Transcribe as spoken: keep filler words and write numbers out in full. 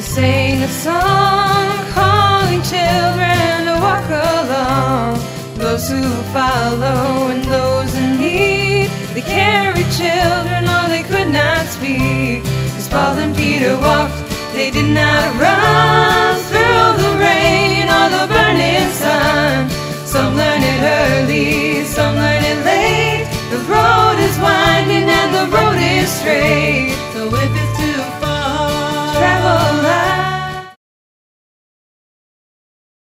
They sang a song calling children to walk along. Those who follow and those in need, they carried children, or they could not speak. As Paul and Peter walked, they did not run through the rain or the burning sun. Some learn it early, some learn it late. The road is winding and the road is straight. So if